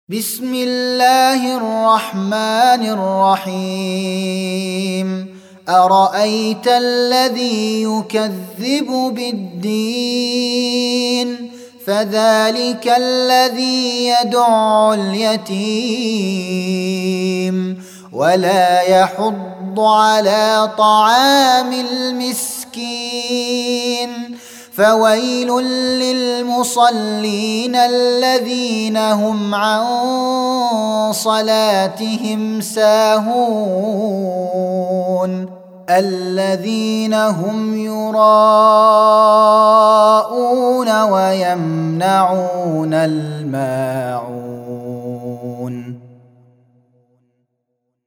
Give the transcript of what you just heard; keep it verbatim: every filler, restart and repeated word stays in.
بسم الله الرحمن الرحيم أرأيت الذي يكذب بالدين فذلك الذي يدع اليتيم ولا يحض على طعام المسكين فويل للمصلين الذين هم عن صلاتهم ساهون الذين هم يراءون ويمنعون الماعون